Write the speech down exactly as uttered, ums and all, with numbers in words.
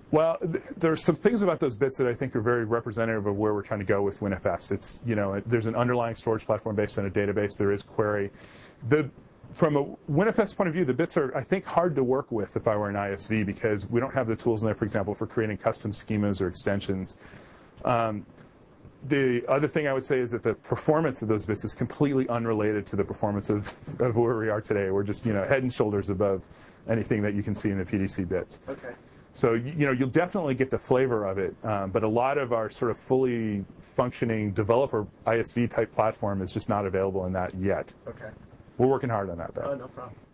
Well, th there's some things about those bits that I think are very representative of where we're trying to go with WinFS. It's, you know, there's an underlying storage platform based on a database. There is query. The From a WinFS point of view, the bits are, I think, hard to work with if I were an I S V because we don't have the tools in there, for example, for creating custom schemas or extensions. Um, the other thing I would say is that the performance of those bits is completely unrelated to the performance of, of where we are today. We're just, you know, head and shoulders above anything that you can see in the P D C bits. Okay. So, you know, you'll definitely get the flavor of it, um, but a lot of our sort of fully functioning developer I S V type platform is just not available in that yet. Okay. We're working hard on that, though. Oh, no problem.